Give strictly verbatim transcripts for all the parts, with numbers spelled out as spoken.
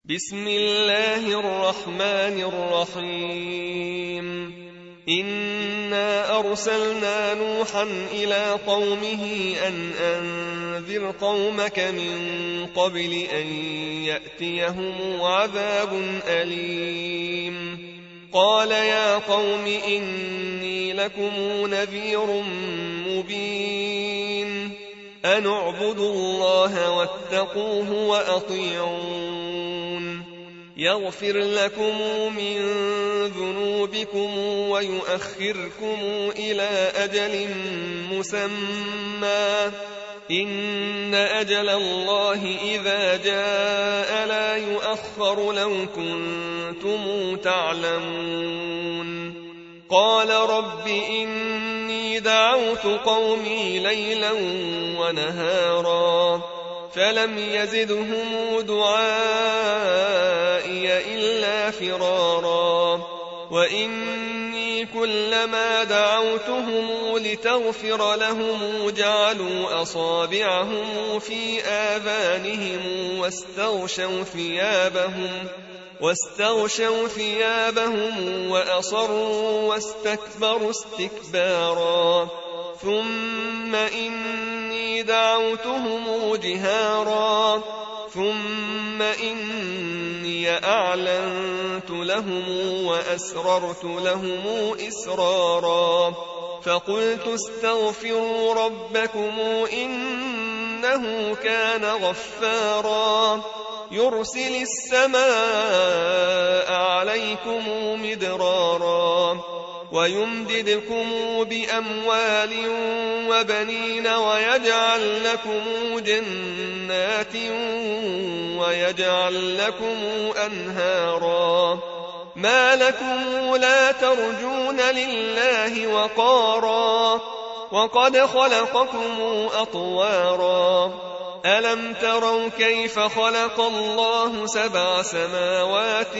بسم الله الرحمن الرحيم إنا أرسلنا نوحا إلى قومه أن أنذر قومك من قبل أن يأتيهم عذاب أليم قال يا قوم إني لكم نذير مبين أن اعبدوا الله واتقوه وأطيعون يغفر لكم من ذنوبكم ويؤخركم إلى أجل مسمى إن أجل الله إذا جاء لا يؤخر لو كنتم تعلمون قال رب إني دعوت قومي ليلا ونهارا فلم يزدهم دعائي إلا فرارا وإني كلما دعوتهم لتغفر لهم جعلوا أصابعهم في آذانهم واستغشوا ثيابهم واستغشوا ثيابهم وأصروا واستكبروا استكبارا ثم إني دعوتهم جهارا ثم إني أعلنت لهم وأسررت لهم إسرارا فقلت استغفروا ربكم إنه كان غفارا يرسل السماء عليكم مدرارا ويمددكم بأموال وبنين ويجعل لكم جنات ويجعل لكم أنهارا ما لكم لا ترجون لله وقارا وقد خلقكم أطوارا ألم تروا كيف خلق الله سبع سماوات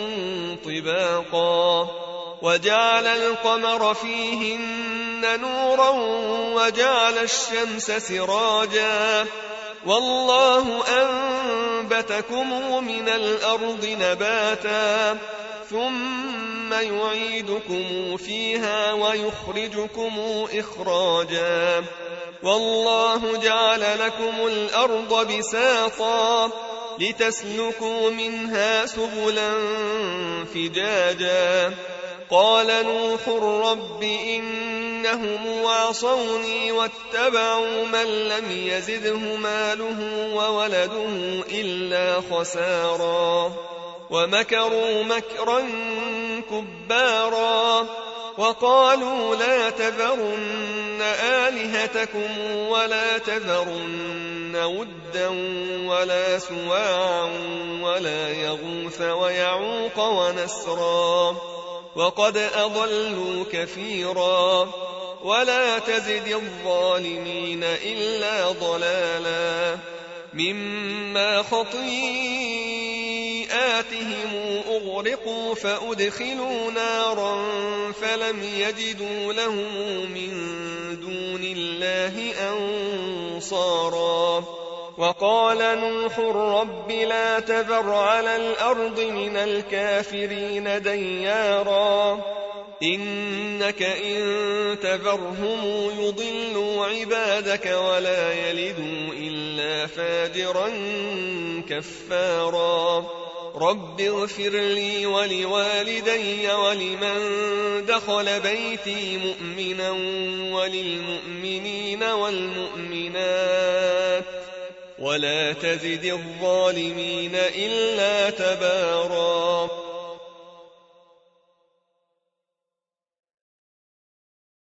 طباقا وجعل القمر فيهن نورا وجعل الشمس سراجا والله أنبتكم من الأرض نباتا ثم يعيدكم فيها ويخرجكم إخراجا والله جعل لكم الأرض بساطا لتسلكوا منها سبلا فجاجا قال نوح رب إنهم عصوني واتبعوا من لم يزده ماله وولده إلا خسارا ومكروا مكرا كبارا وقالوا لا تذرن آلهتكم ولا تذرن ودا ولا سواعا ولا يغوث ويعوق ونسرا وقد أضلوا كثيرا ولا تزد الظالمين إلا ضلالا مما خطيئاتهم أغرقوا فأدخلوا نارا فلم يجدوا لهم من دون الله أنصارا وقال نوح رب لا تذر على الأرض من الكافرين ديارا إنك إن تذرهم يضلوا عبادك ولا يلدوا إلا فاجرا كفارا رب اغفر لي ولوالدي ولمن دخل بيتي مؤمنا وللمؤمنين والمؤمنات ولا تزد الظالمين إلا تبارا